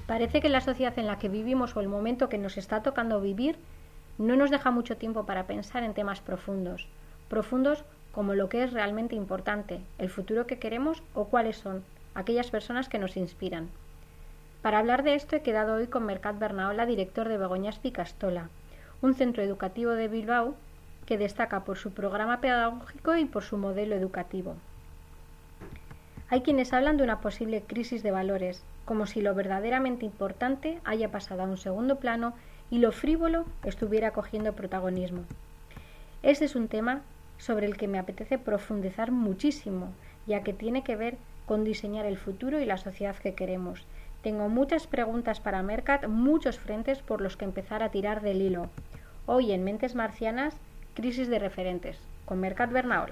Parece que la sociedad en la que vivimos o el momento que nos está tocando vivir no nos deja mucho tiempo para pensar en temas profundos. Profundos como lo que es realmente importante, el futuro que queremos o cuáles son aquellas personas que nos inspiran. Para hablar de esto he quedado hoy con Mercat Bernaola, director de Begoñas Picastola, un centro educativo de Bilbao que destaca por su programa pedagógico y por su modelo educativo. Hay quienes hablan de una posible crisis de valores, como si lo verdaderamente importante haya pasado a un segundo plano y lo frívolo estuviera cogiendo protagonismo. Este es un tema sobre el que me apetece profundizar muchísimo, ya que tiene que ver con diseñar el futuro y la sociedad que queremos. Tengo muchas preguntas para Mercat, muchos frentes por los que empezar a tirar del hilo. Hoy en Mentes Marcianas, crisis de referentes, con Mercat Bernaola.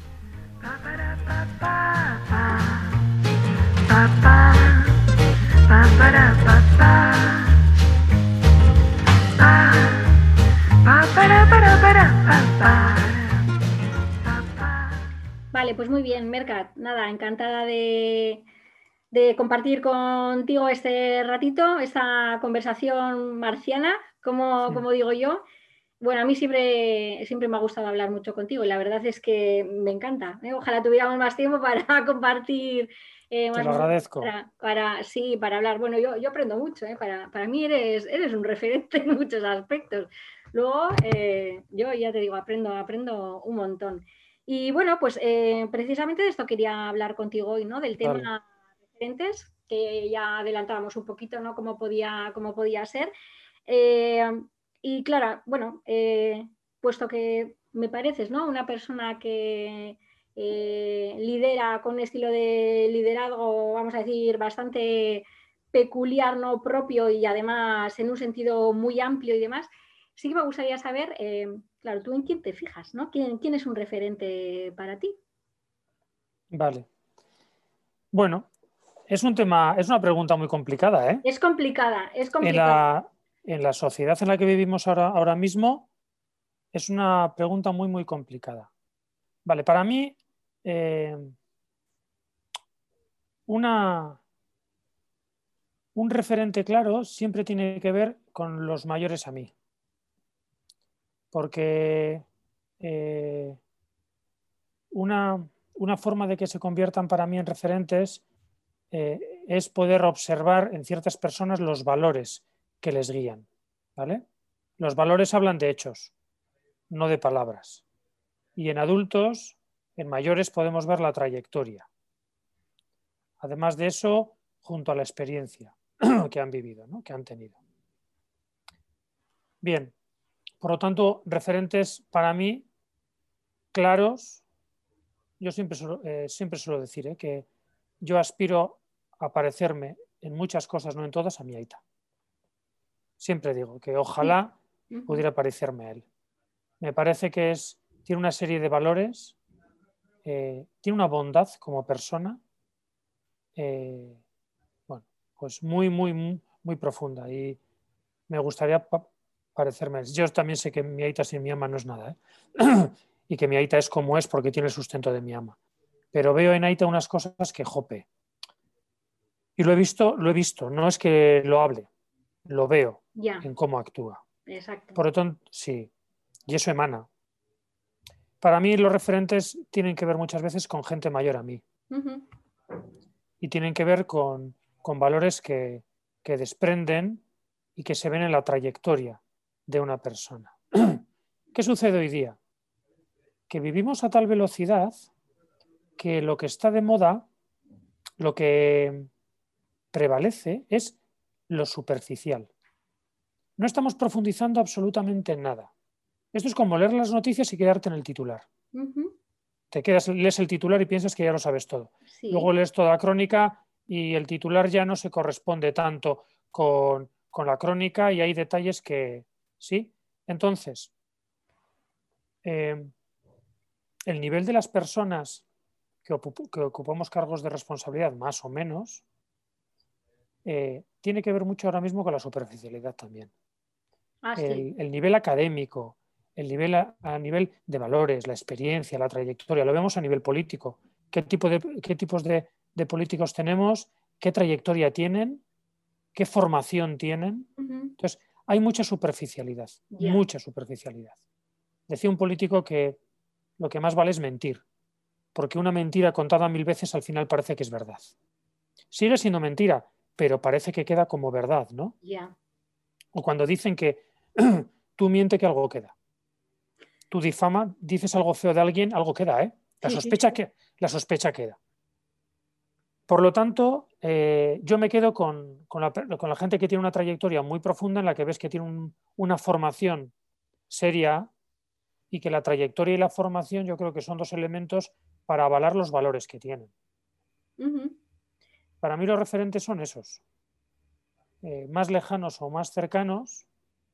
Vale, pues muy bien, Mercat. Nada, encantada de compartir contigo este ratito, esta conversación marciana, como digo yo. Bueno, a mí siempre me ha gustado hablar mucho contigo y la verdad es que me encanta, ¿eh? Ojalá tuviéramos más tiempo para compartir Te más lo agradezco. para hablar. Bueno, yo aprendo mucho, ¿eh? Para mí eres un referente en muchos aspectos. Luego, yo ya te digo, aprendo un montón. Y bueno, pues precisamente de esto quería hablar contigo hoy, ¿no? Del tema Vale. referentes, que ya adelantábamos un poquito, ¿no? Cómo podía ser. Y claro, bueno, puesto que me pareces, ¿no? Una persona que lidera con un estilo de liderazgo, vamos a decir, bastante peculiar, ¿no? Propio y además en un sentido muy amplio y demás, sí que me gustaría saber, claro, tú en quién te fijas, ¿no? ¿Quién es un referente para ti? Vale. Bueno, es una pregunta muy complicada, ¿eh? Es complicada, es En complicada. la sociedad en la que vivimos ahora mismo, es una pregunta muy, muy complicada. Vale, para mí, eh, una, un referente claro siempre tiene que ver con los mayores a mí, porque eh, una forma de que se conviertan para mí en referentes es poder observar en ciertas personas los valores que les guían, ¿vale? Los valores hablan de hechos, no de palabras. Y en adultos, en mayores, podemos ver la trayectoria. Además de eso, junto a la experiencia que han vivido, ¿no? Que han tenido. Bien, por lo tanto, referentes para mí claros, yo siempre suelo decir que yo aspiro a parecerme en muchas cosas, no en todas, a mi aita. Siempre digo que ojalá pudiera parecerme a él. Me parece que tiene una serie de valores, tiene una bondad como persona, bueno, pues muy, muy, muy, muy profunda y me gustaría parecerme a él. Yo también sé que mi aita sin mi ama no es nada, y que mi aita es como es porque tiene el sustento de mi ama. Pero veo en aita unas cosas que jope. Y lo he visto, no es que lo hable, lo veo Ya, en cómo actúa. exacto. Por lo tanto, sí, y eso emana. Para mí los referentes tienen que ver muchas veces con gente mayor a mí y tienen que ver con valores que desprenden y que se ven en la trayectoria de una persona. ¿Qué sucede hoy día? Que vivimos a tal velocidad que lo que está de moda, lo que prevalece es lo superficial. No estamos profundizando absolutamente en nada. Esto es como leer las noticias y quedarte en el titular. Lees el titular y piensas que ya lo sabes todo. Sí. Luego lees toda la crónica y el titular ya no se corresponde tanto con la crónica y hay detalles que sí. Entonces, el nivel de las personas que ocupamos cargos de responsabilidad, más o menos, tiene que ver mucho ahora mismo con la superficialidad también. Ah, sí. El nivel académico, el nivel a nivel de valores, la experiencia, la trayectoria, lo vemos a nivel político. ¿Qué tipos de políticos tenemos? ¿Qué trayectoria tienen? qué formación tienen. Entonces, hay mucha superficialidad, mucha superficialidad. Decía un político que lo que más vale es mentir, porque una mentira contada 1000 veces al final parece que es verdad. Sigue siendo mentira, pero parece que queda como verdad, ¿no? O cuando dicen que tú miente que algo queda. Tú difama, dices algo feo de alguien, algo queda, ¿eh? La sospecha queda. Por lo tanto, yo me quedo con la gente que tiene una trayectoria muy profunda en la que ves que tiene una formación seria y que la trayectoria y la formación yo creo que son 2 elementos para avalar los valores que tienen. Para mí los referentes son esos. Más lejanos o más cercanos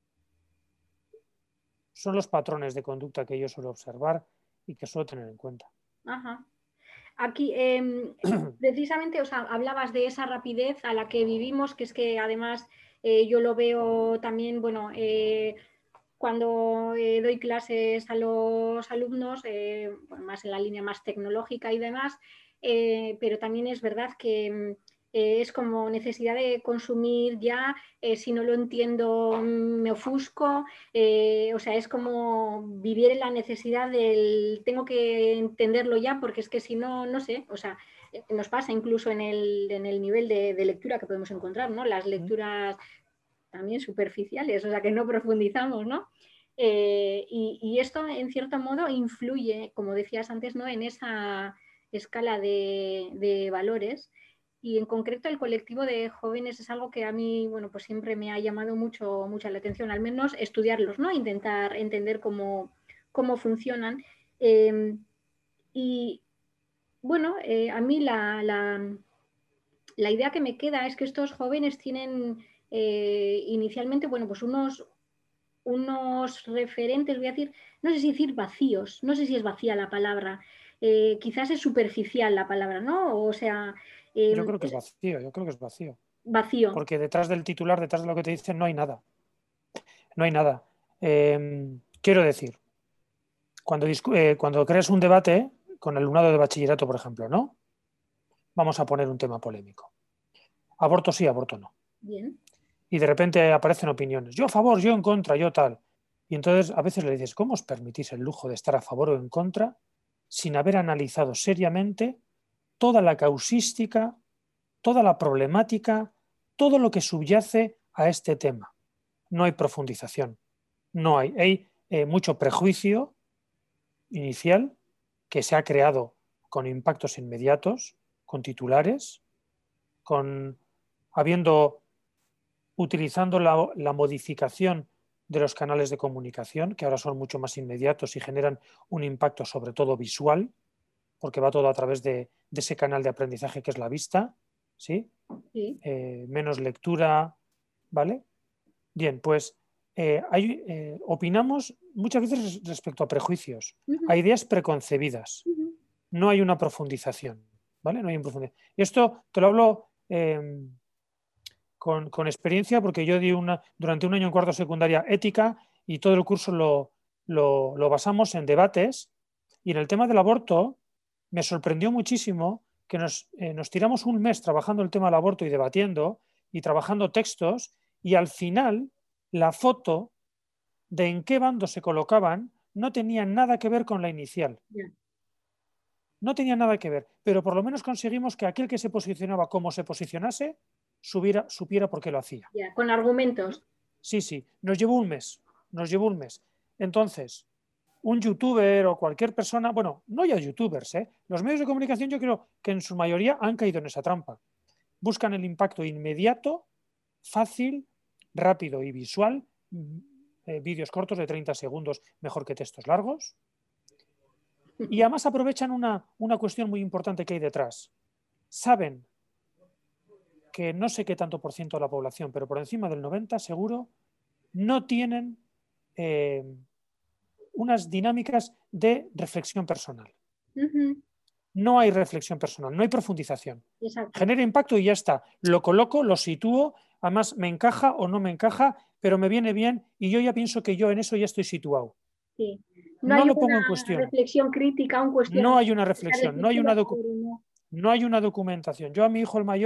son los patrones de conducta que yo suelo observar y que suelo tener en cuenta. Ajá. Aquí, precisamente, o sea, hablabas de esa rapidez a la que vivimos, que es que además yo lo veo también, bueno, cuando doy clases a los alumnos, bueno, más en la línea más tecnológica y demás, pero también es verdad que es como necesidad de consumir ya, si no lo entiendo me ofusco, o sea, es como vivir en la necesidad del tengo que entenderlo ya porque es que si no, no sé, o sea, nos pasa incluso en el nivel de lectura que podemos encontrar, ¿no? Las lecturas también superficiales, o sea, que no profundizamos, ¿no? Y esto, en cierto modo, influye, como decías antes, ¿no? En esa escala de valores. Y en concreto el colectivo de jóvenes es algo que a mí, bueno, pues siempre me ha llamado mucho la atención, al menos estudiarlos, ¿no? Intentar entender cómo funcionan. Y bueno, a mí la idea que me queda es que estos jóvenes tienen inicialmente, bueno, pues unos referentes, voy a decir, no sé si decir vacíos, no sé si es vacía la palabra, quizás es superficial la palabra, ¿no? O sea... yo creo que es vacío, yo creo que es vacío. Vacío. Porque detrás del titular, detrás de lo que te dicen, no hay nada. No hay nada. Quiero decir, cuando creas un debate con el alumnado de bachillerato, por ejemplo, ¿no? Vamos a poner un tema polémico. Aborto sí, aborto no. Bien. Y de repente aparecen opiniones. Yo a favor, yo en contra, yo tal. Y entonces a veces le dices, ¿cómo os permitís el lujo de estar a favor o en contra sin haber analizado seriamente toda la causística, toda la problemática, todo lo que subyace a este tema? No hay profundización. No hay mucho prejuicio inicial que se ha creado con impactos inmediatos, con titulares, utilizando la modificación de los canales de comunicación, que ahora son mucho más inmediatos y generan un impacto sobre todo visual, porque va todo a través de ese canal de aprendizaje que es la vista, ¿sí? Sí. Menos lectura, ¿vale? Bien, pues opinamos muchas veces respecto a prejuicios, a ideas preconcebidas. No hay una profundización, ¿vale? No hay una profundización. Y esto te lo hablo con experiencia porque yo di durante un año en cuarto secundaria ética y todo el curso lo basamos en debates. Y en el tema del aborto me sorprendió muchísimo que nos tiramos un mes trabajando el tema del aborto y debatiendo y trabajando textos y al final la foto de en qué bando se colocaban no tenía nada que ver con la inicial. Yeah. No tenía nada que ver, pero por lo menos conseguimos que aquel que se posicionaba como se posicionase supiera por qué lo hacía. Yeah. Con argumentos. Sí, nos llevó un mes. Entonces, un youtuber o cualquier persona, bueno, no ya youtubers, los medios de comunicación yo creo que en su mayoría han caído en esa trampa. Buscan el impacto inmediato, fácil, rápido y visual, vídeos cortos de 30 segundos mejor que textos largos. Y además aprovechan una cuestión muy importante que hay detrás. Saben que no sé qué tanto por ciento de la población, pero por encima del 90 seguro, no tienen unas dinámicas de reflexión personal. No hay reflexión personal, no hay profundización. Exacto. Genera impacto y ya está. Lo coloco, lo sitúo, además me encaja o no me encaja, pero me viene bien y yo ya pienso que yo en eso ya estoy situado. Sí. No lo pongo en cuestión. Reflexión crítica, no hay una reflexión, no hay una documentación. Yo a mi hijo el mayor,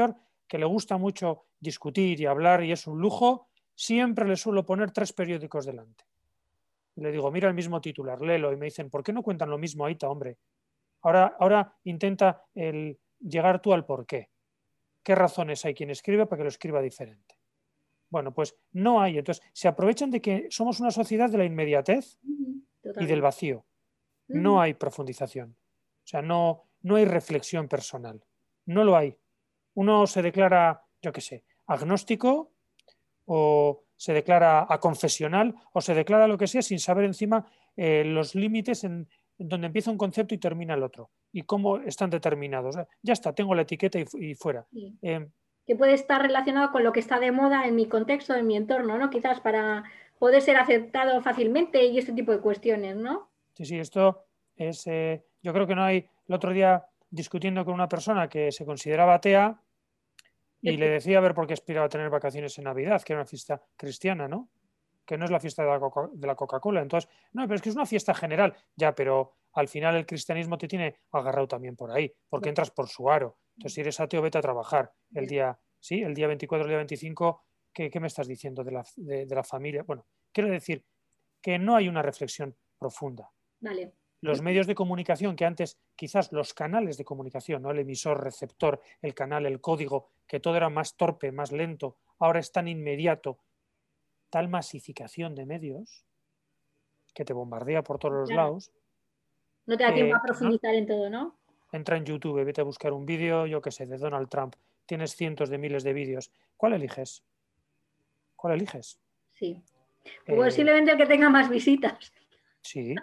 que le gusta mucho discutir y hablar y es un lujo, siempre le suelo poner 3 periódicos delante. Y le digo, mira el mismo titular, léelo. Y me dicen, ¿por qué no cuentan lo mismo, Aita, hombre? Ahora intenta llegar tú al por qué. ¿Qué razones hay quien escribe para que lo escriba diferente? Bueno, pues no hay. Entonces, se aprovechan de que somos una sociedad de la inmediatez y del vacío. No hay profundización. O sea, no hay reflexión personal. No lo hay. Uno se declara, yo qué sé, agnóstico o se declara aconfesional o se declara lo que sea sin saber encima los límites en donde empieza un concepto y termina el otro y cómo están determinados. Ya está, tengo la etiqueta y fuera. Sí. Que puede estar relacionado con lo que está de moda en mi contexto, en mi entorno, ¿no? Quizás para poder ser aceptado fácilmente y este tipo de cuestiones, ¿no? Sí, esto es... yo creo que no hay... El otro día discutiendo con una persona que se consideraba atea y le decía a ver por qué aspiraba a tener vacaciones en Navidad, que era una fiesta cristiana, ¿no? Que no es la fiesta de la Coca-Cola. Entonces, no, pero es que es una fiesta general. Ya, pero al final el cristianismo te tiene agarrado también por ahí, porque entras por su aro. Entonces, si eres ateo, vete a trabajar el día 24, el día 25, ¿qué me estás diciendo de la familia? Bueno, quiero decir que no hay una reflexión profunda. Vale. Los medios de comunicación que antes, quizás los canales de comunicación, ¿no? El emisor, receptor, el canal, el código, que todo era más torpe, más lento, ahora es tan inmediato, tal masificación de medios que te bombardea por todos los lados. No te da tiempo a profundizar en todo, ¿no? Entra en YouTube, vete a buscar un vídeo, yo qué sé, de Donald Trump. Tienes cientos de miles de vídeos. ¿Cuál eliges? ¿Cuál eliges? Sí. Posiblemente el que tenga más visitas. Sí.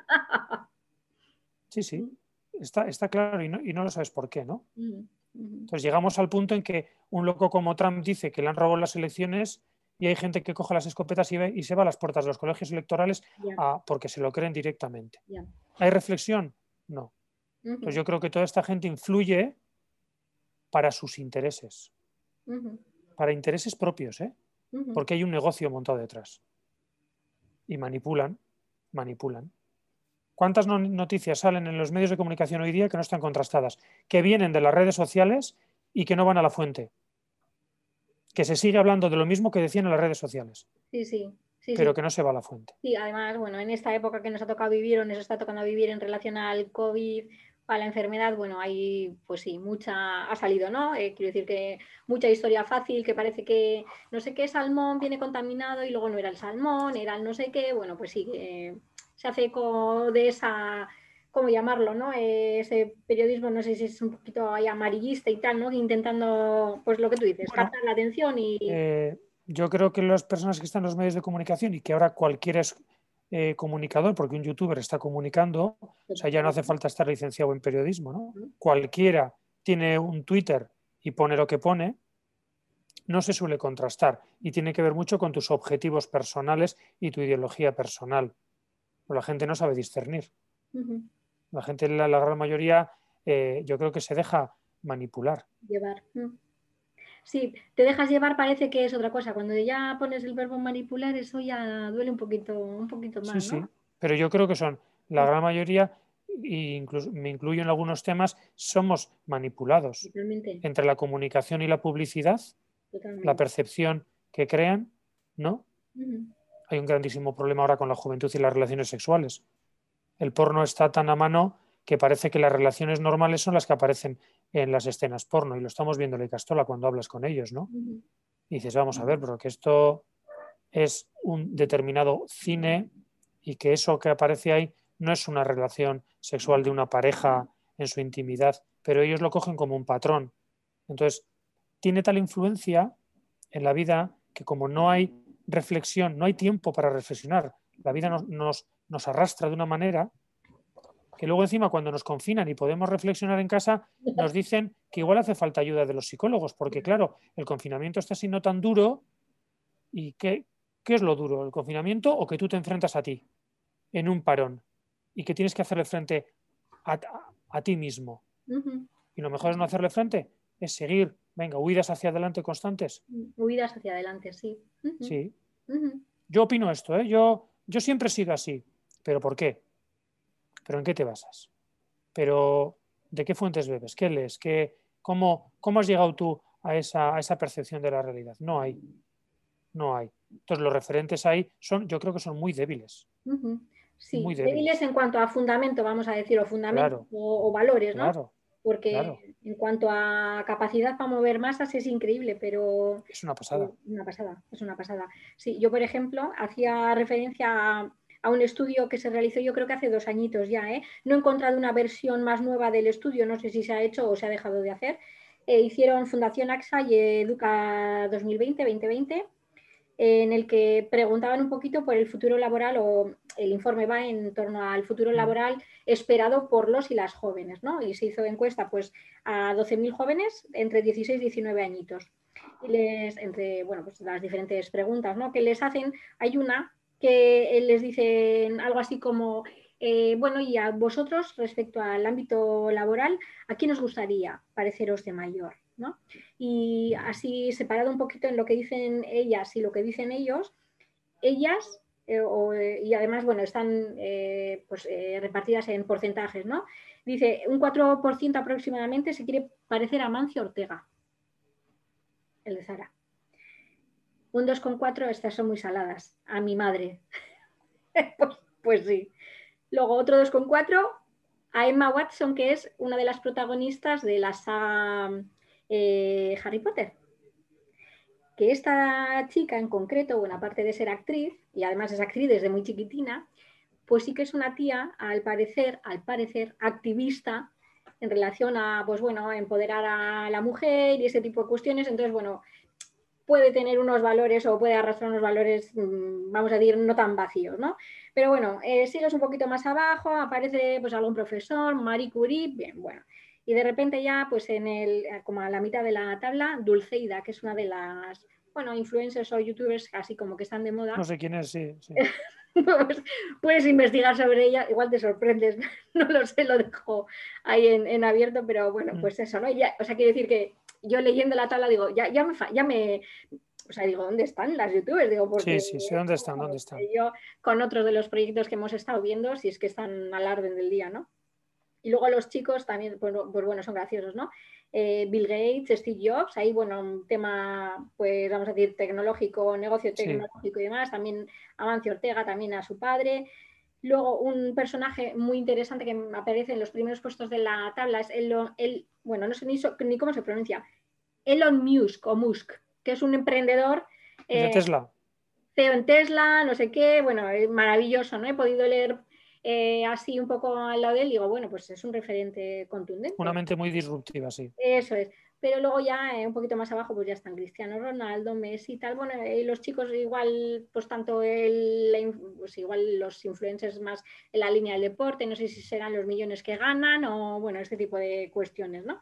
Sí. Está claro y no lo sabes por qué, ¿no? Entonces llegamos al punto en que un loco como Trump dice que le han robado las elecciones y hay gente que coge las escopetas y se va a las puertas de los colegios electorales porque se lo creen directamente. ¿Hay reflexión? No. Entonces yo creo que toda esta gente influye para sus intereses, para intereses propios, porque hay un negocio montado detrás. Y manipulan. ¿Cuántas noticias salen en los medios de comunicación hoy día que no están contrastadas? Que vienen de las redes sociales y que no van a la fuente. Que se sigue hablando de lo mismo que decían en las redes sociales. Sí, pero que no se va a la fuente. Sí, además, bueno, en esta época que nos ha tocado vivir o nos está tocando vivir en relación al COVID, a la enfermedad, bueno, ahí pues sí, mucha ha salido, ¿no? Quiero decir que mucha historia fácil, que parece que no sé qué salmón viene contaminado y luego no era el salmón, era el no sé qué, bueno, pues sí, se hace eco de esa, ¿cómo llamarlo, no? Ese periodismo, no sé si es un poquito ahí amarillista y tal, ¿no? Intentando, pues lo que tú dices, captar la atención y... yo creo que las personas que están en los medios de comunicación y que ahora cualquiera es comunicador, porque un youtuber está comunicando, o sea, ya no hace falta estar licenciado en periodismo, ¿no? Cualquiera tiene un Twitter y pone lo que pone, no se suele contrastar y tiene que ver mucho con tus objetivos personales y tu ideología personal. Pero la gente no sabe discernir. La gente, la gran mayoría, yo creo que se deja manipular. Llevar. Sí, te dejas llevar parece que es otra cosa. Cuando ya pones el verbo manipular, eso ya duele un poquito más, sí, ¿no? Sí, pero yo creo que son la gran mayoría, e incluso me incluyo en algunos temas, somos manipulados. Totalmente. Entre la comunicación y la publicidad, la percepción que crean, ¿no? Hay un grandísimo problema ahora con la juventud y las relaciones sexuales. El porno está tan a mano que parece que las relaciones normales son las que aparecen en las escenas porno y lo estamos viendo en la Castola cuando hablas con ellos, ¿no? Y dices, vamos a ver, pero que esto es un determinado cine y que eso que aparece ahí no es una relación sexual de una pareja en su intimidad, pero ellos lo cogen como un patrón. Entonces, tiene tal influencia en la vida que como no hay reflexión, no hay tiempo para reflexionar, la vida nos arrastra de una manera que luego encima cuando nos confinan y podemos reflexionar en casa, nos dicen que igual hace falta ayuda de los psicólogos, porque claro, el confinamiento está siendo tan duro y ¿qué es lo duro? ¿El confinamiento o que tú te enfrentas a ti en un parón y que tienes que hacerle frente a ti mismo? Y lo mejor es no hacerle frente, es seguir, venga, huidas hacia adelante constantes. Huidas hacia adelante, sí. Sí. Yo opino esto, yo siempre sigo así. ¿Pero por qué? ¿Pero en qué te basas? ¿Pero de qué fuentes bebes? ¿Qué lees? ¿Cómo has llegado tú a esa percepción de la realidad. No hay. No hay. Entonces los referentes ahí yo creo que son muy débiles. Sí, Muy débiles débiles. en cuanto a fundamento, vamos a decir, o fundamento Claro, o valores, ¿no? claro, claro. Porque en cuanto a capacidad para mover masas es increíble, pero Es una pasada. una pasada, es una pasada. Sí, yo, por ejemplo, hacía referencia a un estudio que se realizó yo creo que hace 2 añitos ya, ¿eh? No he encontrado una versión más nueva del estudio, no sé si se ha hecho o se ha dejado de hacer. Hicieron Fundación AXA y Educa 2020 en el que preguntaban un poquito por el futuro laboral, o el informe va en torno al futuro laboral esperado por los y las jóvenes, ¿no? Y se hizo encuesta pues a 12.000 jóvenes entre 16 y 19 añitos. Y entre, bueno, pues las diferentes preguntas, ¿no? Que les hacen, hay una que les dicen algo así como, bueno, y a vosotros respecto al ámbito laboral, ¿a quién os gustaría pareceros de mayor? ¿No? Y así separado un poquito en lo que dicen ellas y lo que dicen ellos, ellas, y además, bueno, están repartidas en porcentajes, ¿no? Dice, un 4% aproximadamente se quiere parecer a Mancio Ortega, el de Zara. Un 2,4, estas son muy saladas, a mi madre. pues sí. Luego otro 2,4 a Emma Watson, que es una de las protagonistas de la saga Harry Potter. Que esta chica en concreto, bueno, aparte de ser actriz, y además es actriz desde muy chiquitina, pues sí que es una tía, al parecer, activista en relación a, pues bueno, empoderar a la mujer y ese tipo de cuestiones. Entonces, bueno, puede tener unos valores o puede arrastrar unos valores, vamos a decir, no tan vacíos, ¿no? Pero bueno, sigues un poquito más abajo, aparece pues algún profesor, Marie Curie, bien, bueno. Y de repente ya, pues como a la mitad de la tabla, Dulceida, que es una de las, bueno, influencers o youtubers así como que están de moda. No sé quién es, sí. Pues, puedes investigar sobre ella, igual te sorprendes, no lo sé, lo dejo ahí en abierto, pero bueno, pues eso, ¿no? Ya, o sea, quiero decir que yo leyendo la tabla digo, o sea, digo, ¿dónde están las youtubers? Digo, porque Sí, ¿dónde están? ¿Dónde están? yo con otros de los proyectos que hemos estado viendo, si es que están al orden del día, ¿no? Y luego los chicos también, pues bueno, son graciosos, ¿no? Bill Gates, Steve Jobs, ahí, bueno, un tema, pues vamos a decir, tecnológico, negocio tecnológico y demás, también Amancio Ortega, también a su padre. Luego, un personaje muy interesante que aparece en los primeros puestos de la tabla es bueno, no sé ni cómo se pronuncia, Elon Musk o Musk, que es un emprendedor. ¿El de Tesla? CEO en Tesla, no sé qué, bueno, es maravilloso, ¿no? He podido leer así un poco al lado de él y digo, bueno, pues es un referente Una contundente. mente muy disruptiva, sí. Eso es. Pero luego ya un poquito más abajo pues ya están Cristiano Ronaldo, Messi y tal. Bueno, los chicos igual, pues tanto pues igual los influencers más en la línea del deporte, no sé si serán los millones que ganan o bueno, este tipo de cuestiones, ¿no?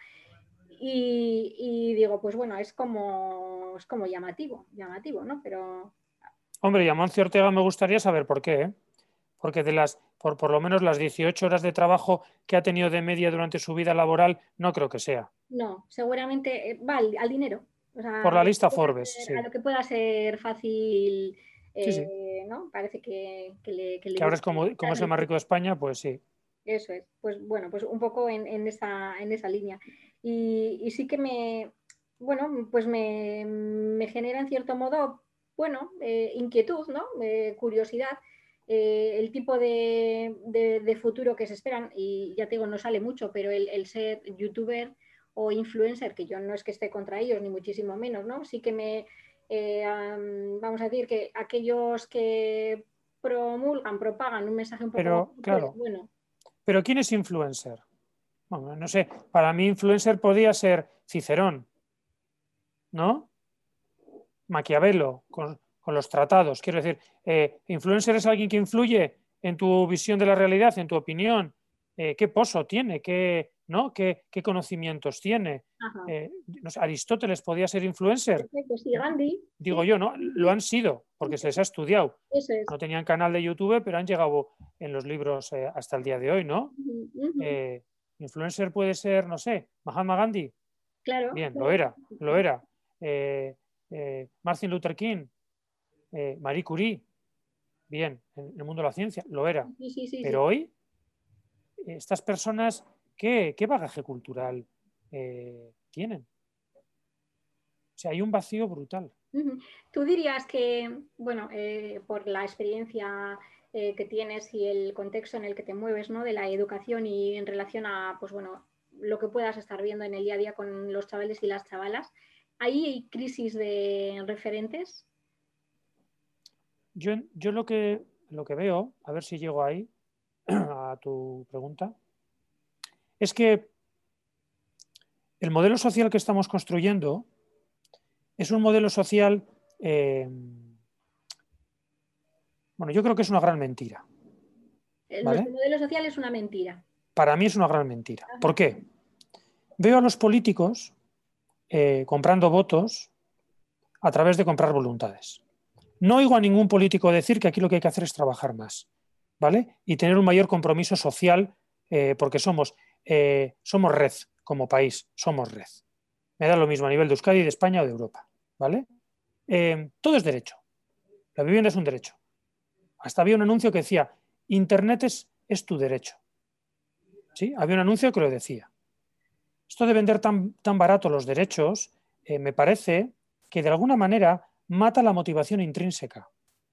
Y digo, pues bueno, es como llamativo, ¿no? Pero Hombre, y Amancio Ortega me gustaría saber por qué, ¿eh? Porque por lo menos las 18 horas de trabajo que ha tenido de media durante su vida laboral, no creo que sea. no, seguramente va al dinero. O Por sea, la lista Forbes, a sí. lo que pueda ser fácil, Sí, sí. ¿no? Parece que le Que ahora es gusta como es el más rico de España, pues sí. eso es. Pues bueno, pues un poco en esa línea. Y sí que bueno, pues me genera en cierto modo, bueno, inquietud, ¿no? Curiosidad. El tipo de futuro que se esperan, y ya te digo, no sale mucho, pero el ser youtuber o influencer, que yo no es que esté contra ellos, ni muchísimo menos, ¿no? Sí que vamos a decir que aquellos que propagan un mensaje un poco, Pero, pues claro, bueno, ¿pero quién es influencer? Bueno, no sé, para mí influencer podía ser Cicerón, ¿no? Maquiavelo, con los tratados. Quiero decir, influencer es alguien que influye en tu visión de la realidad, en tu opinión. ¿Qué pozo tiene? ¿No? ¿Qué conocimientos tiene? ajá. No sé, Aristóteles podía ser influencer. Perfecto, sí, Gandhi, Digo sí, yo, ¿no? sí, Lo sí, han sido, sí, porque se sí, les ha estudiado. eso es. No tenían canal de YouTube, pero han llegado en los libros hasta el día de hoy, ¿no? Ujú, ujú. Eh, influencer puede ser, no sé, Mahatma Gandhi. Claro, Bien, lo claro. era, lo era. Martin Luther King, Marie Curie, bien, en el mundo de la ciencia, lo era. Sí, sí, sí, sí. Pero hoy, estas personas, ¿qué bagaje cultural tienen? O sea, hay un vacío brutal. Tú dirías que, bueno, por la experiencia que tienes y el contexto en el que te mueves, ¿no? De la educación y en relación a, pues bueno, lo que puedas estar viendo en el día a día con los chavales y las chavalas, ¿ahí hay crisis de referentes? Yo lo que veo, a ver si llego ahí a tu pregunta, es que el modelo social que estamos construyendo es un modelo social, bueno, yo creo que es una gran mentira, Nuestro ¿vale? modelo social es una mentira. Para mí es una gran mentira. Ajá. ¿Por qué? Veo a los políticos comprando votos a través de comprar voluntades. No oigo a ningún político decir que aquí lo que hay que hacer es trabajar más, ¿vale? Y tener un mayor compromiso social, porque somos red como país, somos red. Me da lo mismo a nivel de Euskadi, de España o de Europa, ¿vale? Todo es derecho. La vivienda es un derecho. Hasta había un anuncio que decía, Internet es tu derecho. ¿Sí? Había un anuncio que lo decía. Esto de vender tan barato los derechos, me parece que de alguna manera mata la motivación intrínseca.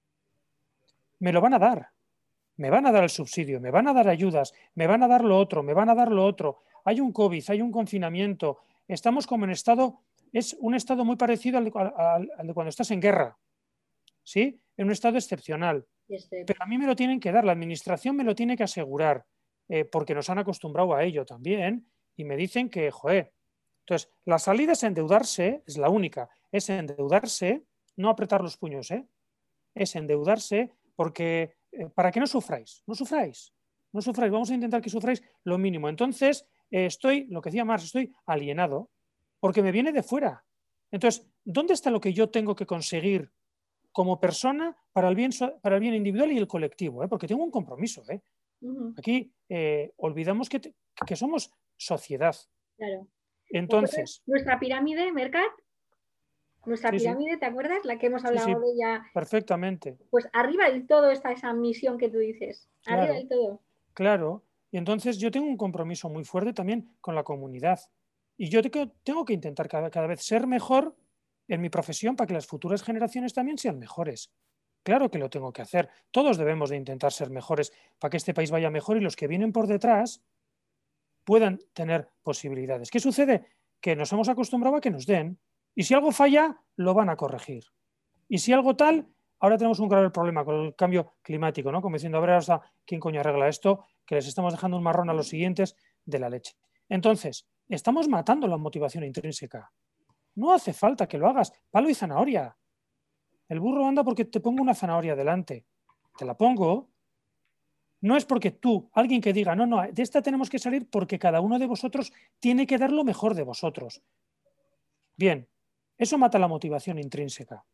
Me lo van a dar, me van a dar el subsidio, me van a dar ayudas, me van a dar lo otro, me van a dar lo otro. Hay un COVID, hay un confinamiento, estamos como en estado, es un estado muy parecido al de cuando estás en guerra, ¿sí? En un estado excepcional. Pero a mí me lo tienen que dar, la administración me lo tiene que asegurar, porque nos han acostumbrado a ello también, y me dicen que, joder, entonces, la salida es endeudarse, es la única, es endeudarse, no apretar los puños, es endeudarse porque para que no sufráis, no sufráis, no sufráis, vamos a intentar que sufráis lo mínimo. Entonces, estoy, lo que decía Marx, estoy alienado porque me viene de fuera. Entonces, ¿dónde está lo que yo tengo que conseguir como persona para el bien individual y el colectivo? Porque tengo un compromiso. Aquí olvidamos que somos sociedad. Claro. Entonces, Nuestra pirámide, Mercat, nuestra sí, sí, pirámide, ¿te acuerdas? La que hemos sí, hablado sí, de ella. perfectamente, Pues arriba del todo está esa misión que tú dices. Arriba claro. del todo. Claro, y entonces yo tengo un compromiso muy fuerte también con la comunidad. Y yo tengo que intentar cada vez ser mejor en mi profesión para que las futuras generaciones también sean mejores. Claro que lo tengo que hacer. Todos debemos de intentar ser mejores para que este país vaya mejor y los que vienen por detrás puedan tener posibilidades. ¿Qué sucede? Que nos hemos acostumbrado a que nos den. Y si algo falla, lo van a corregir. Y si algo tal, ahora tenemos un grave problema con el cambio climático, ¿no? Como diciendo, a ver hasta quién coño arregla esto, que les estamos dejando un marrón a los siguientes de la leche. Entonces, estamos matando la motivación intrínseca. No hace falta que lo hagas. Palo y zanahoria. El burro anda porque te pongo una zanahoria delante. Te la pongo. No es porque tú, alguien que diga, no, no, de esta tenemos que salir porque cada uno de vosotros tiene que dar lo mejor de vosotros. Bien, eso mata la motivación intrínseca.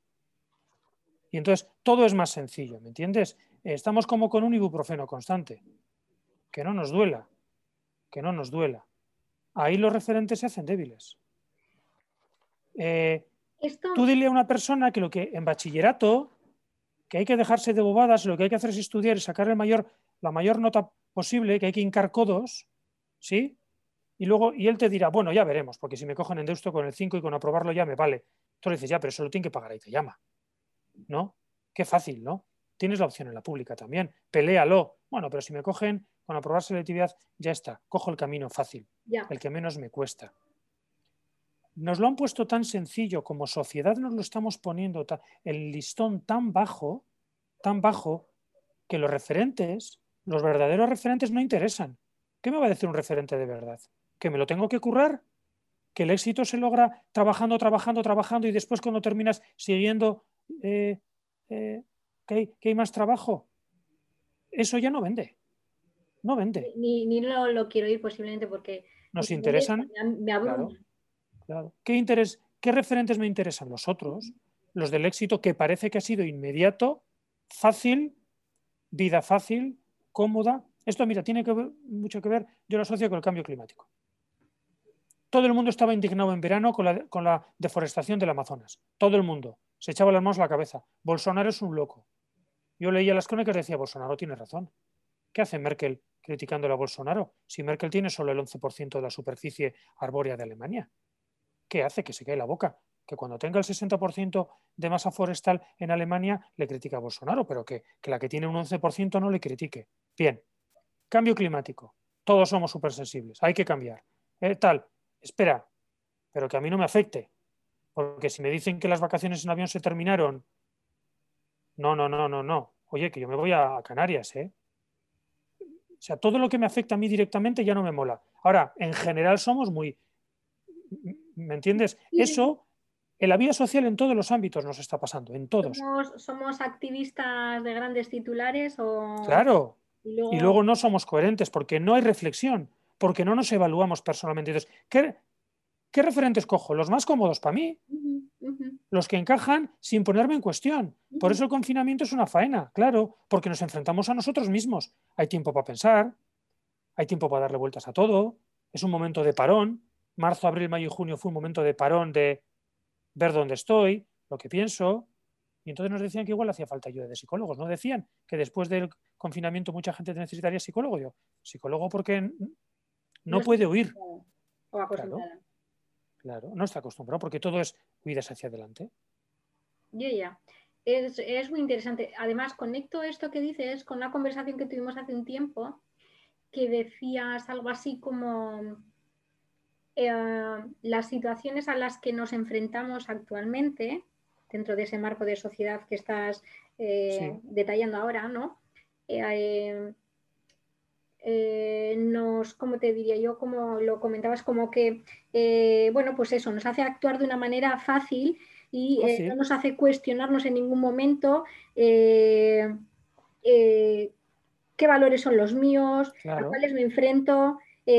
Y entonces todo es más sencillo, ¿me entiendes? Estamos como con un ibuprofeno constante. Que no nos duela, que no nos duela. Ahí los referentes se hacen débiles. Tú Esto, dile a una persona que lo que en bachillerato, que hay que dejarse de bobadas, lo que hay que hacer es estudiar y sacar la mayor nota posible, que hay que hincar codos, ¿sí? Y luego, y él te dirá, bueno, ya veremos, porque si me cogen en Deusto con el 5 y con aprobarlo ya me vale. Entonces dices, ya, pero eso lo tiene que pagar ahí te llama. ¿No? Qué fácil, ¿no? Tienes la opción en la pública también. Peléalo. Bueno, pero si me cogen con aprobar selectividad, ya está. Cojo el camino fácil, ya. el que menos me cuesta. Nos lo han puesto tan sencillo, como sociedad nos lo estamos poniendo, el listón tan bajo, que los referentes, los verdaderos referentes no interesan. ¿Qué me va a decir un referente de verdad? ¿Que me lo tengo que currar? ¿Que el éxito se logra trabajando, trabajando, trabajando y después cuando terminas siguiendo eh, que hay más trabajo? Eso ya no vende, no vende. Ni lo quiero ir posiblemente porque Nos me molesta, interesan, me abruma. claro, claro. ¿Qué referentes me interesan? Los otros, los del éxito que parece que ha sido inmediato, fácil, vida fácil, cómoda. Esto, mira, tiene mucho que ver, yo lo asocio con el cambio climático. Todo el mundo estaba indignado en verano con la deforestación del Amazonas. Todo el mundo. Se echaba las manos a la cabeza. Bolsonaro es un loco. Yo leía las crónicas y decía, Bolsonaro tiene razón. ¿Qué hace Merkel criticándole a Bolsonaro? Si Merkel tiene solo el 11% de la superficie arbórea de Alemania. ¿Qué hace? Que se cae la boca. que cuando tenga el 60% de masa forestal en Alemania le critica a Bolsonaro, pero que la que tiene un 11% no le critique. Bien, cambio climático. Todos somos supersensibles, hay que cambiar. Tal, espera, pero que a mí no me afecte, porque si me dicen que las vacaciones en avión se terminaron, no. Oye, que yo me voy a Canarias, ¿eh? O sea, todo lo que me afecta a mí directamente ya no me mola. Ahora, en general somos muy... ¿Me entiendes? Sí, sí, sí. Eso en la vida social en todos los ámbitos nos está pasando, en todos. Somos activistas de grandes titulares o Claro. y Y luego luego no somos coherentes porque no hay reflexión, porque no nos evaluamos personalmente. Entonces, ¿qué referentes cojo? Los más cómodos para mí, ujú, ujú, los que encajan sin ponerme en cuestión. Por ujú. eso el confinamiento es una faena, claro, porque nos enfrentamos a nosotros mismos. Hay tiempo para pensar, hay tiempo para darle vueltas a todo, es un momento de parón. Marzo, abril, mayo y junio fue un momento de parón, de ver dónde estoy, lo que pienso. Y entonces nos decían que igual hacía falta ayuda de psicólogos. No decían que después del confinamiento mucha gente necesitaría psicólogo. Yo, psicólogo porque No no está puede huir. acostumbrada o Claro, acostumbrada. claro, no está acostumbrado porque todo es huidas hacia adelante. Ya. Es muy interesante. Además, conecto esto que dices con una conversación que tuvimos hace un tiempo, que decías algo así como las situaciones a las que nos enfrentamos actualmente, dentro de ese marco de sociedad que estás Sí, detallando ahora, ¿no? Eh, ¿cómo te diría yo? Como lo comentabas, como que, bueno, pues eso, nos hace actuar de una manera fácil y no fácil, nos hace cuestionarnos en ningún momento eh, eh, qué valores son los míos, a claro, cuáles me enfrento,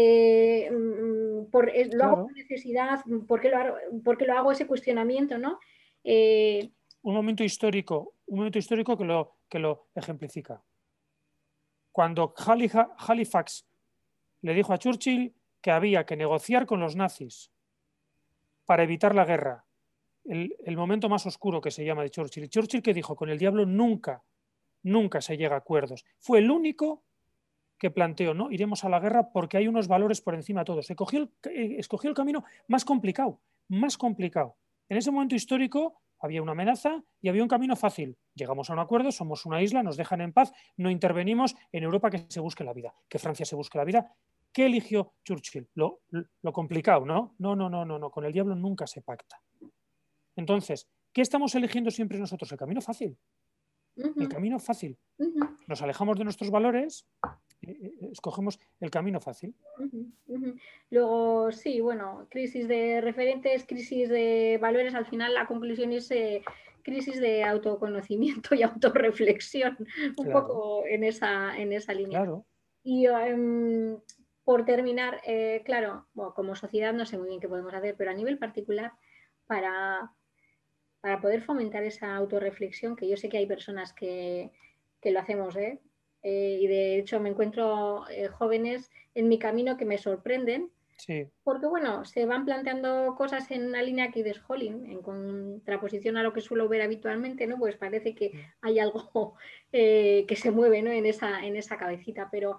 lo hago por claro. necesidad, por qué lo hago ese cuestionamiento, ¿no? Eh, Un momento histórico que lo ejemplifica. Cuando Halifax le dijo a Churchill que había que negociar con los nazis para evitar la guerra, el momento más oscuro que se llama de Churchill. Churchill que dijo, con el diablo nunca se llega a acuerdos. Fue el único que planteó, no, iremos a la guerra porque hay unos valores por encima de todos. Escogió el camino más complicado, más complicado. En ese momento histórico había una amenaza y había un camino fácil. Llegamos a un acuerdo, somos una isla, nos dejan en paz, no intervenimos en Europa que se busque la vida, que Francia se busque la vida. ¿Qué eligió Churchill? Lo complicado, ¿no? No, con el diablo nunca se pacta. Entonces, ¿qué estamos eligiendo siempre nosotros? El camino fácil. El uh-huh, camino fácil. uh-huh. Nos alejamos de nuestros valores, escogemos el camino fácil. Ujú, ujú. Luego, sí, bueno, crisis de referentes, crisis de valores, al final la conclusión es crisis de autoconocimiento y autorreflexión, un Claro, poco en esa línea. claro. Y por terminar, claro, bueno, como sociedad no sé muy bien qué podemos hacer, pero a nivel particular, para, para poder fomentar esa autorreflexión, que yo sé que hay personas que lo hacemos, ¿eh? Y de hecho me encuentro jóvenes en mi camino que me sorprenden, Sí, porque bueno, se van planteando cosas en una línea que dices, jolín, en contraposición a lo que suelo ver habitualmente, ¿no? Pues parece que hay algo que se mueve, ¿no? En esa cabecita, pero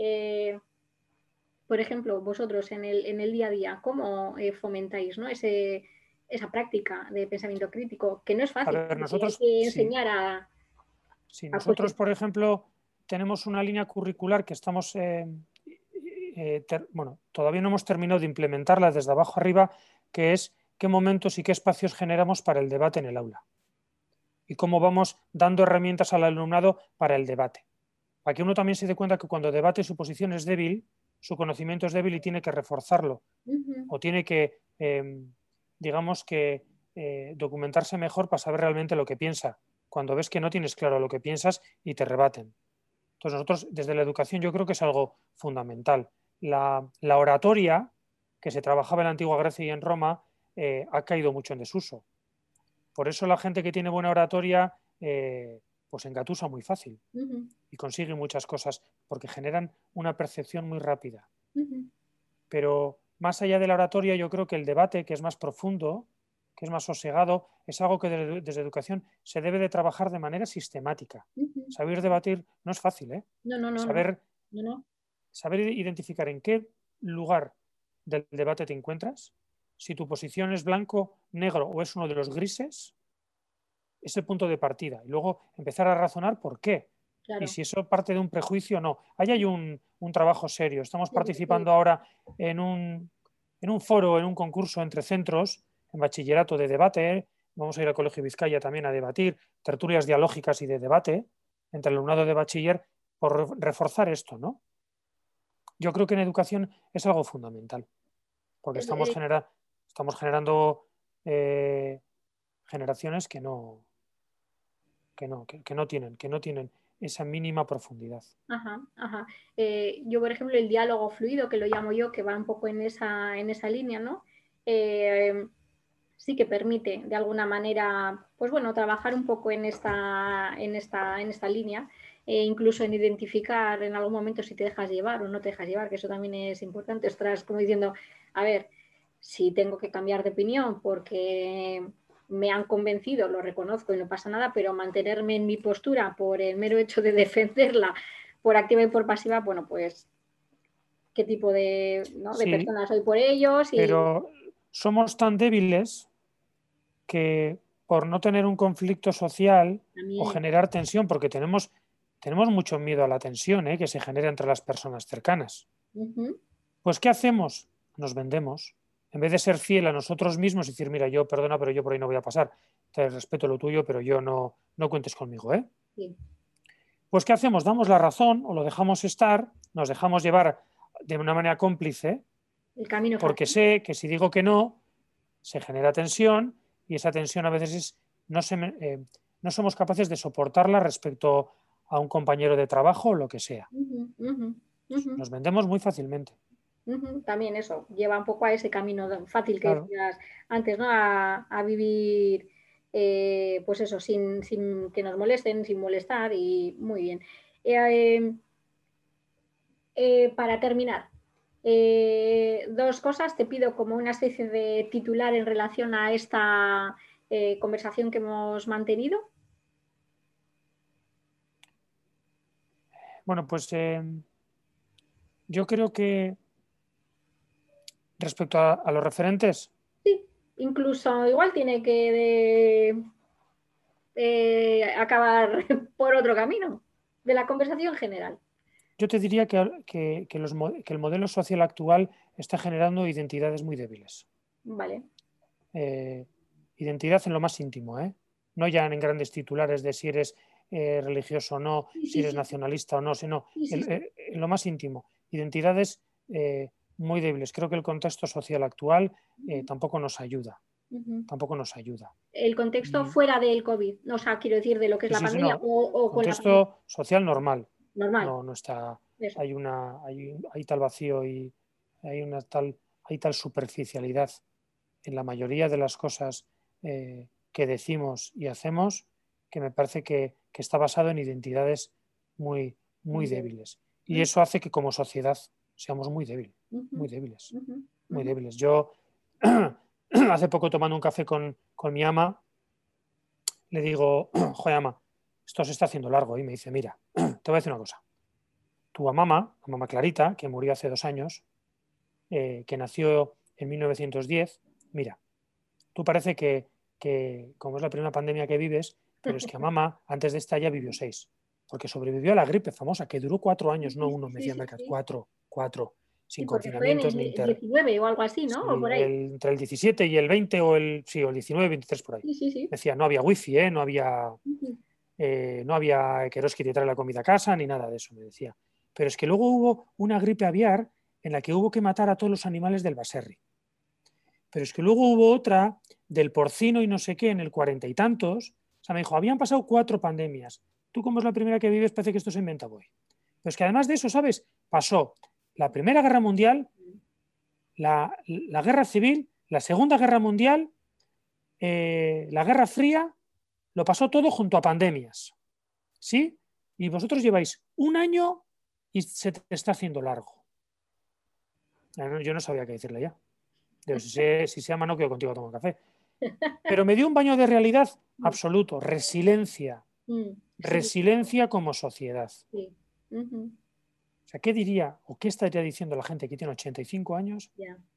por ejemplo, vosotros en el día a día, ¿cómo fomentáis, ¿no? Esa práctica de pensamiento crítico? Que no es a fácil, ver, porque hay nosotros, que sí, enseñar sí, a nosotros, cuestionar. por ejemplo, tenemos una línea curricular que estamos, bueno, todavía no hemos terminado de implementarla desde abajo arriba, que es qué momentos y qué espacios generamos para el debate en el aula y cómo vamos dando herramientas al alumnado para el debate. Para que uno también se dé cuenta que cuando debate su posición es débil, su conocimiento es débil y tiene que reforzarlo Ujú, o tiene que, digamos que, documentarse mejor para saber realmente lo que piensa, cuando ves que no tienes claro lo que piensas y te rebaten. Entonces nosotros desde la educación yo creo que es algo fundamental. La oratoria, que se trabajaba en la antigua Grecia y en Roma, ha caído mucho en desuso. Por eso la gente que tiene buena oratoria, pues engatusa muy fácil ujú, y consigue muchas cosas porque generan una percepción muy rápida. ujú. Pero más allá de la oratoria, yo creo que el debate, que es más profundo, que es más sosegado, es algo que desde educación se debe de trabajar de manera sistemática. Ujú. Saber debatir no es fácil, ¿eh? No. Saber, No. saber identificar en qué lugar del debate te encuentras si tu posición es blanco, negro o es uno de los grises, es el punto de partida. Y luego empezar a razonar por qué. Claro. Y si eso parte de un prejuicio o no. Ahí hay un trabajo serio. Estamos participando Sí. ahora en un foro, en un concurso entre centros, en bachillerato de debate. Vamos a ir al Colegio Vizcaya también a debatir, tertulias dialógicas y de debate entre el alumnado de bachiller por reforzar esto, ¿no? Yo creo que en educación es algo fundamental, porque estamos generando generaciones que no tienen esa mínima profundidad. Ajá, ajá. Yo, por ejemplo, el diálogo fluido, que lo llamo yo, que va un poco en esa línea, ¿no? Sí que permite, de alguna manera, pues bueno, trabajar un poco en esta línea, incluso en identificar en algún momento si te dejas llevar o no te dejas llevar, que eso también es importante. Estás como diciendo, a ver, si tengo que cambiar de opinión porque me han convencido, lo reconozco y no pasa nada, pero mantenerme en mi postura por el mero hecho de defenderla por activa y por pasiva, bueno, pues qué tipo de, ¿no? Sí, de persona soy por ellos. Pero somos tan débiles que por no tener un conflicto social También. o generar tensión, porque tenemos mucho miedo a la tensión que se genera entre las personas cercanas. Pues ¿qué hacemos? Nos vendemos. En vez de ser fiel a nosotros mismos y decir, mira, yo perdona, pero yo por ahí no voy a pasar. Te respeto lo tuyo, pero yo no cuentes conmigo, ¿eh? Sí. Pues ¿qué hacemos? Damos la razón o lo dejamos estar, nos dejamos llevar de una manera cómplice, el camino porque fácil. sé que si digo que no, se genera tensión y esa tensión a veces no somos capaces de soportarla respecto a un compañero de trabajo o lo que sea. Nos vendemos muy fácilmente. También eso, lleva un poco a ese camino fácil que Claro. decías antes, ¿no? A vivir, pues eso, sin que nos molesten, sin molestar y muy bien. Para terminar, dos cosas. Te pido como una especie de titular en relación a esta conversación que hemos mantenido. Bueno, pues yo creo que respecto a los referentes, Sí, incluso igual tiene que acabar por otro camino de la conversación general. yo te diría que el modelo social actual está generando identidades muy débiles. Vale. Identidad en lo más íntimo, no ya en grandes titulares de si eres religioso o no, si eres nacionalista o no, sino en lo más íntimo. Identidades muy débiles. Creo que el contexto social actual tampoco nos ayuda. Tampoco nos ayuda. El contexto fuera del COVID, o sea, quiero decir, de lo que es la pandemia no. o con la contexto pandemia. social normal. Normal. No está. Eso. Hay tal vacío y hay tal superficialidad en la mayoría de las cosas que decimos y hacemos, que me parece que está basado en identidades muy, muy débiles. Y eso hace que como sociedad seamos muy débiles, muy débiles, muy débiles. Yo hace poco tomando un café con mi ama, le digo, joder, ama, esto se está haciendo largo. Y me dice, mira, te voy a decir una cosa. Tu mamá, la mamá Clarita, que murió hace 2 años, que nació en 1910, mira, tú parece que como es la primera pandemia que vives, pero es que a mamá antes de esta ya vivió 6, porque sobrevivió a la gripe famosa, que duró 4 años, no uno, me decía Mercat, 4, sin porque fue en confinamientos el ni 19 o algo así, ¿no? sí, O por ahí. entre el 17 y el 20 o el 19, 23 por ahí. Sí. Decía, no había wifi, no había Eroski te trae la comida a casa, ni nada de eso, me decía. Pero es que luego hubo una gripe aviar en la que hubo que matar a todos los animales del Baserri. Pero es que luego hubo otra del porcino y no sé qué en el 40 y tantos. O sea, me dijo, habían pasado 4 pandemias. Tú como es la primera que vives, parece que esto se inventa hoy. Pero es que además de eso, ¿sabes? Pasó la Primera Guerra Mundial, la Guerra Civil, la Segunda Guerra Mundial, la Guerra Fría, lo pasó todo junto a pandemias. ¿Sí? Y vosotros lleváis 1 año y se te está haciendo largo. Yo no sabía qué decirle ya. Digo, si se llama, no quiero contigo a tomar café. Pero me dio un baño de realidad absoluto, resiliencia. Resiliencia como sociedad. Sí. O sea, ¿qué diría o qué estaría diciendo la gente que tiene 85 años? Yeah.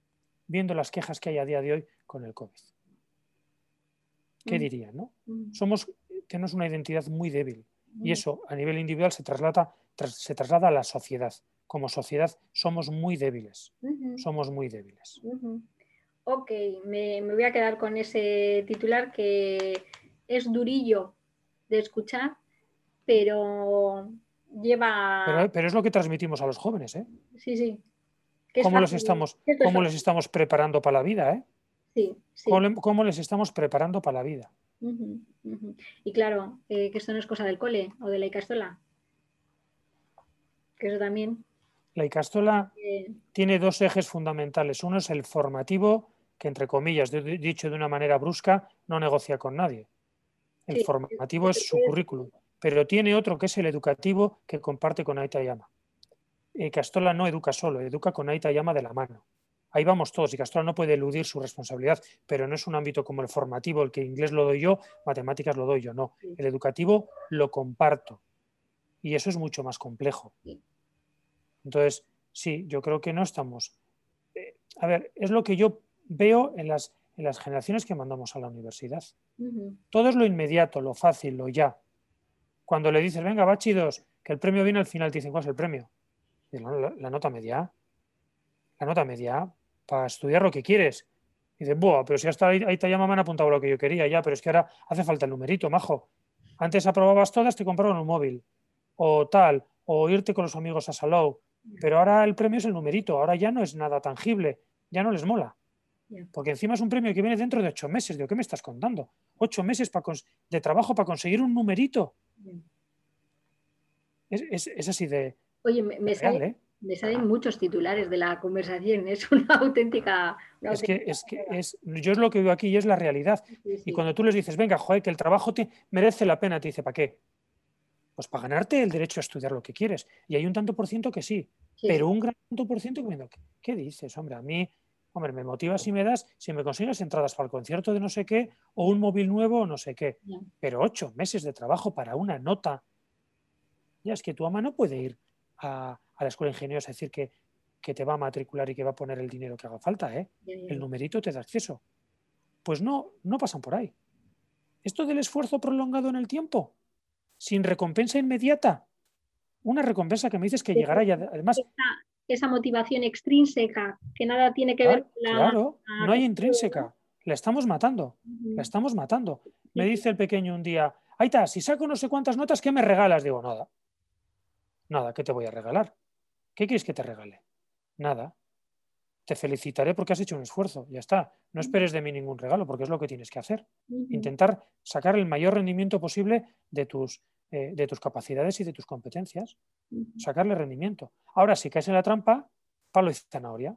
viendo las quejas que hay a día de hoy con el COVID. ¿Qué dirían, no? Tenemos una identidad muy débil y eso a nivel individual se traslada a la sociedad. Como sociedad somos muy débiles. Somos muy débiles. Ok, me voy a quedar con ese titular que es durillo de escuchar, pero lleva... Pero es lo que transmitimos a los jóvenes, ¿eh? Sí, sí. Que es ¿Cómo fácil. les estamos preparando para la vida, eh? Sí, sí. ¿Cómo les estamos preparando para la vida? Y claro, que esto no es cosa del cole o de la Icastola, que eso también. La Icastola tiene dos ejes fundamentales. Uno es el formativo, que entre comillas, dicho de una manera brusca, no negocia con nadie. El Sí, formativo es su currículum. Pero tiene otro que es el educativo, que comparte con Aita Yama. Icastola no educa solo, educa con Aita Yama de la mano. Ahí vamos todos. Icastola no puede eludir su responsabilidad, pero no es un ámbito como el formativo, el que inglés lo doy yo, matemáticas lo doy yo. No, el educativo lo comparto. Y eso es mucho más complejo. Entonces, sí, yo creo que no estamos. A ver, es lo que yo veo en las generaciones que mandamos a la universidad. Todo es lo inmediato, lo fácil, lo ya. Cuando le dices, venga, bachi 2, que el premio viene al final, te dicen, ¿cuál es el premio? La nota media. La nota media para estudiar lo que quieres. Y dices, buah, pero si hasta ahí te llaman, me han apuntado lo que yo quería, ya, pero es que ahora hace falta el numerito, majo. Antes aprobabas todas, te compraban un móvil. O tal, o irte con los amigos a Salou. Pero ahora el premio es el numerito, ahora ya no es nada tangible, ya no les mola. Porque encima es un premio que viene dentro de 8 meses. ¿De qué me estás contando? 8 meses de trabajo para conseguir un numerito. Es así de... Oye, real, ¿eh? me salen muchos titulares de la conversación. Es una auténtica... Yo es lo que veo aquí y es la realidad. Sí. Y cuando tú les dices, venga, joder, que el trabajo te merece la pena, te dice, ¿para qué? Pues para ganarte el derecho a estudiar lo que quieres. Y hay un tanto por ciento que sí, pero un gran tanto por ciento que ¿qué dices, hombre? A mí, hombre, me motiva si me das, si me consigues entradas para el concierto de no sé qué, o un móvil nuevo o no sé qué. Pero 8 meses de trabajo para una nota. Ya es que tu ama no puede ir a la escuela de ingenieros a decir que te va a matricular y que va a poner el dinero que haga falta, ¿eh? El numerito te da acceso. Pues no pasan por ahí. Esto del esfuerzo prolongado en el tiempo, sin recompensa inmediata, una recompensa que me dices que llegará ya, además... Esa motivación extrínseca, que nada tiene que ver con la... Claro, no hay intrínseca. La estamos matando, la estamos matando. Me dice el pequeño un día, Aita, si saco no sé cuántas notas, ¿qué me regalas? Digo, nada. Nada, ¿qué te voy a regalar? ¿Qué quieres que te regale? Nada. Te felicitaré porque has hecho un esfuerzo, ya está. No esperes de mí ningún regalo porque es lo que tienes que hacer. Intentar sacar el mayor rendimiento posible de tus capacidades y de tus competencias. Sacarle rendimiento. Ahora, si caes en la trampa, palo y zanahoria.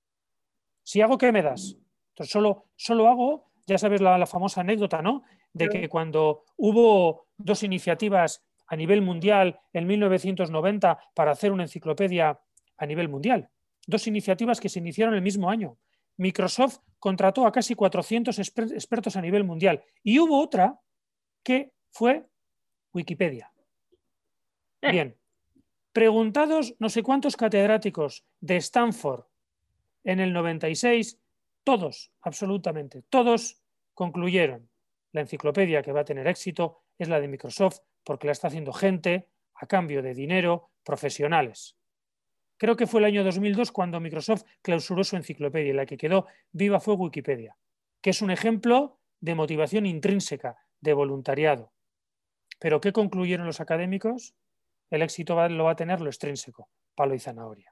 Si hago, ¿qué me das? Entonces, solo hago, ya sabes la famosa anécdota, ¿no? De que cuando hubo 2 iniciativas a nivel mundial en 1990 para hacer una enciclopedia a nivel mundial, 2 iniciativas que se iniciaron el mismo año. Microsoft contrató a casi 400 expertos a nivel mundial y hubo otra que fue Wikipedia. Bien, preguntados no sé cuántos catedráticos de Stanford en el 96, todos, absolutamente todos, concluyeron: la enciclopedia que va a tener éxito es la de Microsoft porque la está haciendo gente a cambio de dinero, profesionales. Creo que fue el año 2002 cuando Microsoft clausuró su enciclopedia y la que quedó viva fue Wikipedia, que es un ejemplo de motivación intrínseca, de voluntariado. ¿Pero qué concluyeron los académicos? El éxito lo va a tener lo extrínseco, palo y zanahoria.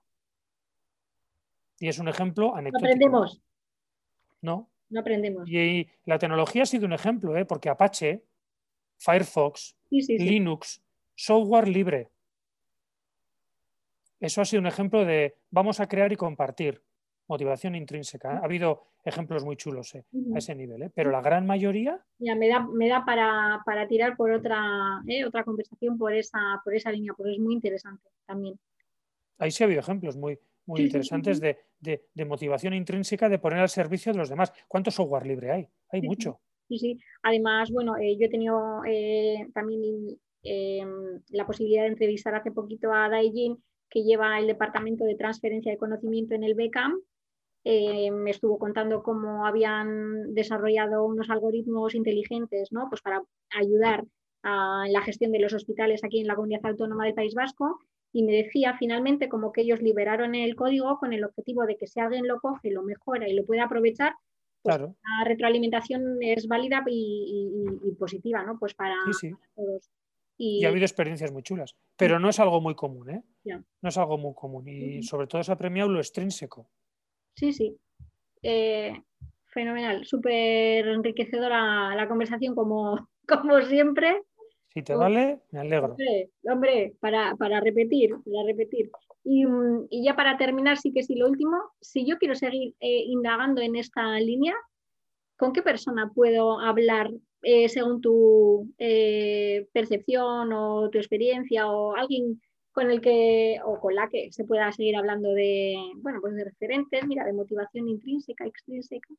Y es un ejemplo anecdótico. No aprendemos. No. No aprendemos. Y la tecnología ha sido un ejemplo, porque Apache, Firefox, Linux, software libre. Eso ha sido un ejemplo de vamos a crear y compartir. Motivación intrínseca. Ha habido ejemplos muy chulos a ese nivel, pero la gran mayoría... Ya, me da para tirar por otra conversación por esa línea, porque es muy interesante también. Ahí sí ha habido ejemplos muy interesantes de motivación intrínseca de poner al servicio de los demás. ¿Cuánto software libre hay? Hay mucho. Sí. Además, bueno, yo he tenido también la posibilidad de entrevistar hace poquito a Daijin, que lleva el departamento de transferencia de conocimiento en el BECAM, me estuvo contando cómo habían desarrollado unos algoritmos inteligentes, ¿no? Pues para ayudar a la gestión de los hospitales aquí en la Comunidad Autónoma del País Vasco, y me decía finalmente como que ellos liberaron el código con el objetivo de que si alguien lo coge, lo mejora y lo puede aprovechar, pues Claro, la retroalimentación es válida y positiva, ¿no? Pues sí, sí. para todos. Y ha Y habido experiencias muy chulas, pero no es algo muy común, ¿eh? ya. No es algo muy común. Y sobre todo se ha premiado lo extrínseco. Sí, sí. Eh, fenomenal. Súper enriquecedora la conversación como, como siempre. Si te vale, me alegro. Hombre, para repetir, para repetir. Y ya para terminar, sí que sí, lo último, si yo quiero seguir indagando en esta línea, ¿con qué persona puedo hablar según tu percepción o tu experiencia o alguien con el que o con la que se pueda seguir hablando de, bueno, pues de referentes, mira, de motivación intrínseca, extrínseca?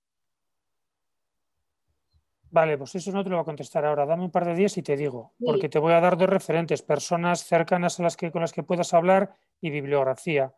Vale, pues eso no te lo voy a contestar ahora. Dame un par de días y te digo, Sí, porque te voy a dar dos referentes, personas cercanas a las que, con las que puedas hablar y bibliografía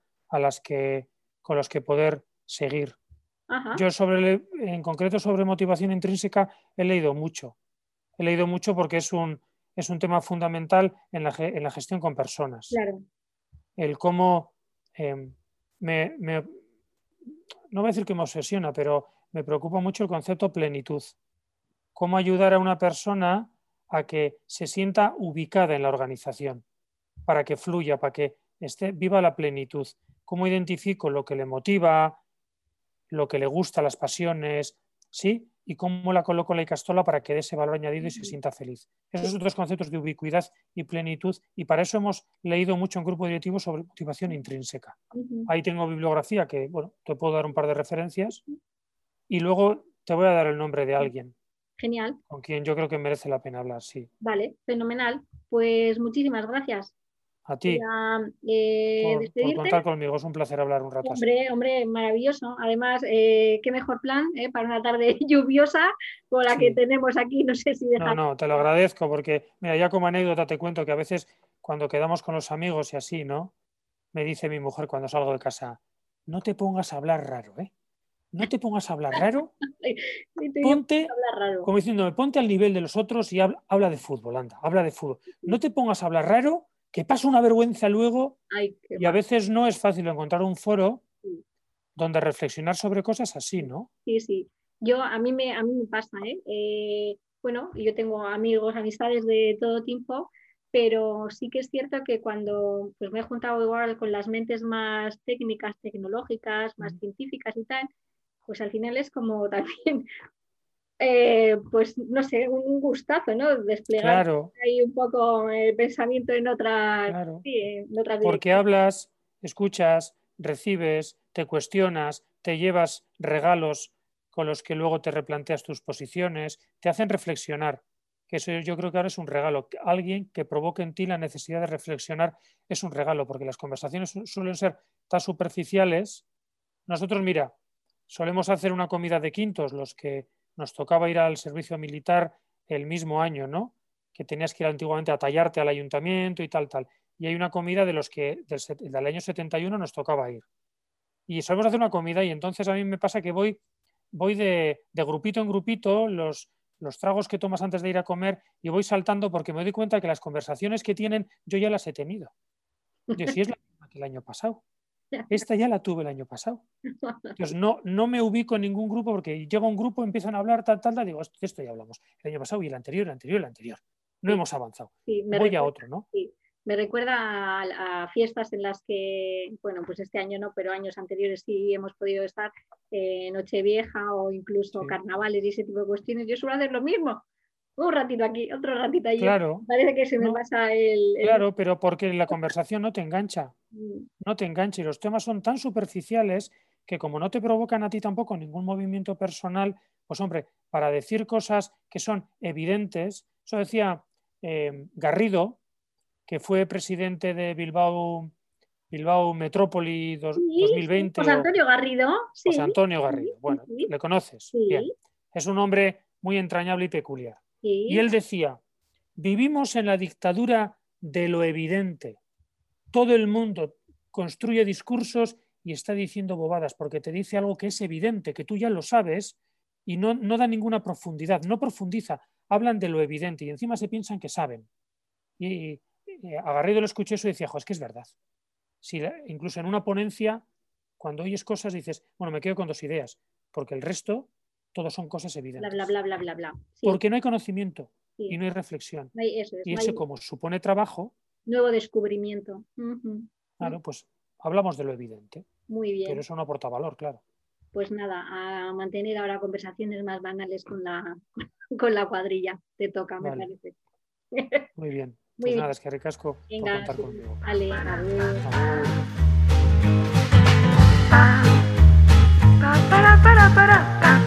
con los que poder seguir. ajá, Yo en concreto sobre motivación intrínseca he leído mucho. He leído mucho porque es un tema fundamental en la gestión con personas. claro, El cómo eh, me, no voy a decir que me obsesiona, pero me preocupa mucho el concepto plenitud. Cómo ayudar a una persona a que se sienta ubicada en la organización, para que fluya, para que viva la plenitud. Cómo identifico lo que le motiva, lo que le gusta, las pasiones, ¿sí? Y cómo la coloco en la castola para que dé ese valor añadido y se sienta feliz. Esos son dos conceptos de ubicuidad y plenitud, y para eso hemos leído mucho en grupo directivo sobre motivación intrínseca. Ahí tengo bibliografía que, bueno, te puedo dar un par de referencias y luego te voy a dar el nombre de alguien genial, con quien yo creo que merece la pena hablar, sí. vale, fenomenal. Pues muchísimas gracias. A ti, Voy a por despedirte. contar conmigo, es un placer hablar un rato así. Hombre, hombre, maravilloso. Además, qué mejor plan para una tarde lluviosa como la que Sí, tenemos aquí. No sé si no, dejar. no, te lo agradezco porque, mira, ya como anécdota te cuento que a veces cuando quedamos con los amigos y así, ¿no? Me dice mi mujer cuando salgo de casa, no te pongas a hablar raro, ¿eh? No te pongas a hablar raro, Y tú y yo ponte, hablar raro. como diciéndome, ponte al nivel de los otros y habla de fútbol, anda, habla de fútbol. No te pongas a hablar raro, que pasa una vergüenza luego Ay, qué y a mal. veces no es fácil encontrar un foro donde reflexionar sobre cosas así, ¿no? Sí, sí. A mí me pasa, ¿eh? Bueno, yo tengo amigos, amistades de todo tipo, pero sí que es cierto que cuando pues, me he juntado igual con las mentes más técnicas, tecnológicas, más científicas y tal, pues al final es como también pues no sé, un gustazo, ¿no? Desplegar Claro, ahí un poco el pensamiento en otras, claro. sí, en otras Porque direcciones. hablas, escuchas, recibes, te cuestionas, te llevas regalos con los que luego te replanteas tus posiciones, te hacen reflexionar, que eso yo creo que ahora es un regalo. Alguien que provoque en ti la necesidad de reflexionar es un regalo, porque las conversaciones suelen ser tan superficiales. Nosotros, mira, solemos hacer una comida de quintos, los que nos tocaba ir al servicio militar el mismo año, ¿no? Que tenías que ir antiguamente a tallarte al ayuntamiento y tal, tal. Y hay una comida de los que del año 71 nos tocaba ir. Y solemos hacer una comida y entonces a mí me pasa que voy de grupito en grupito, los tragos que tomas antes de ir a comer y voy saltando porque me doy cuenta que las conversaciones que tienen yo ya las he tenido. Yo, si es la misma que el año pasado, esta ya la tuve el año pasado. Entonces, no me ubico en ningún grupo porque llega un grupo, empiezan a hablar, tal, tal, tal, digo, esto ya hablamos el año pasado y el anterior, el anterior, el anterior. No Sí, hemos avanzado. sí, Voy a otro, ¿no? sí, me recuerda a fiestas en las que, bueno, pues este año no, pero años anteriores sí hemos podido estar, Nochevieja o incluso Sí, carnavales y ese tipo de cuestiones. Yo suelo hacer lo mismo, un ratito aquí, otro ratito allí. claro, Parece que se me no, pasa claro, pero porque la conversación no te engancha, Mm, no te engancha y los temas son tan superficiales que como no te provocan a ti tampoco ningún movimiento personal, pues hombre, para decir cosas que son evidentes, eso decía Garrido, que fue presidente de Bilbao Metrópoli sí, sí, 2020 José o Antonio Garrido, José sí, Antonio sí, Garrido. sí, Bueno, sí, le conoces. Bien. sí, Es un hombre muy entrañable y peculiar. Y sí, él decía, vivimos en la dictadura de lo evidente. Todo el mundo construye discursos y está diciendo bobadas porque te dice algo que es evidente, que tú ya lo sabes y no da ninguna profundidad, no profundiza, hablan de lo evidente y encima se piensan que saben. Y a Garrido lo escuché eso y decía, es que es verdad. Si incluso en una ponencia, cuando oyes cosas dices, bueno, me quedo con 2 ideas, porque el resto, todos son cosas evidentes. Bla, bla, bla, bla, bla, bla. Sí. Porque no hay conocimiento y no hay reflexión. Eso es, y eso como supone trabajo... Nuevo descubrimiento. Claro, pues hablamos de lo evidente. Muy bien. Pero eso no aporta valor, claro. Pues nada, a mantener ahora conversaciones más banales con la cuadrilla. Te toca, vale. Me parece. Muy bien. Pues nada, es que ricasco por contar conmigo. Vale, adiós. Adiós.